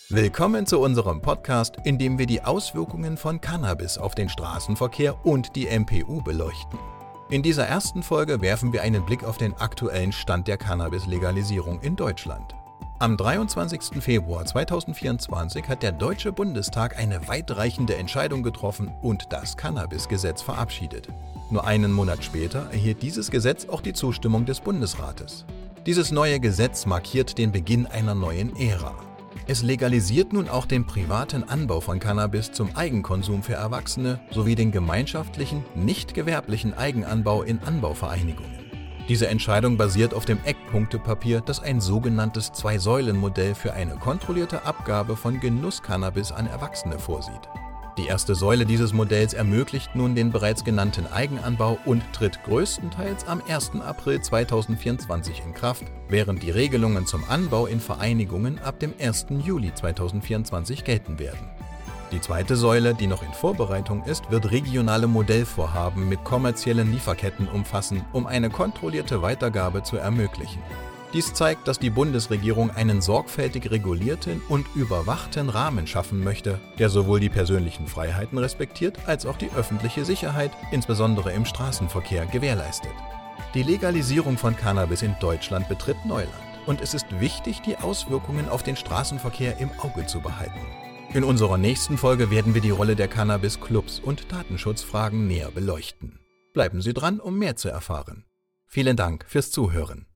Willkommen zu unserem Podcast, in dem wir die Auswirkungen von Cannabis auf den Straßenverkehr und die MPU beleuchten. In dieser ersten Folge werfen wir einen Blick auf den aktuellen Stand der Cannabis-Legalisierung in Deutschland. Am 23. Februar 2024 hat der Deutsche Bundestag eine weitreichende Entscheidung getroffen und das Cannabis-Gesetz verabschiedet. Nur einen Monat später erhielt dieses Gesetz auch die Zustimmung des Bundesrates. Dieses neue Gesetz markiert den Beginn einer neuen Ära. Es legalisiert nun auch den privaten Anbau von Cannabis zum Eigenkonsum für Erwachsene sowie den gemeinschaftlichen, nicht gewerblichen Eigenanbau in Anbauvereinigungen. Diese Entscheidung basiert auf dem Eckpunktepapier, das ein sogenanntes Zwei-Säulen-Modell für eine kontrollierte Abgabe von Genuss-Cannabis an Erwachsene vorsieht. Die erste Säule dieses Modells ermöglicht nun den bereits genannten Eigenanbau und tritt größtenteils am 1. April 2024 in Kraft, während die Regelungen zum Anbau in Vereinigungen ab dem 1. Juli 2024 gelten werden. Die zweite Säule, die noch in Vorbereitung ist, wird regionale Modellvorhaben mit kommerziellen Lieferketten umfassen, um eine kontrollierte Weitergabe zu ermöglichen. Dies zeigt, dass die Bundesregierung einen sorgfältig regulierten und überwachten Rahmen schaffen möchte, der sowohl die persönlichen Freiheiten respektiert, als auch die öffentliche Sicherheit, insbesondere im Straßenverkehr, gewährleistet. Die Legalisierung von Cannabis in Deutschland betritt Neuland und es ist wichtig, die Auswirkungen auf den Straßenverkehr im Auge zu behalten. In unserer nächsten Folge werden wir die Rolle der Cannabis-Clubs und Datenschutzfragen näher beleuchten. Bleiben Sie dran, um mehr zu erfahren. Vielen Dank fürs Zuhören.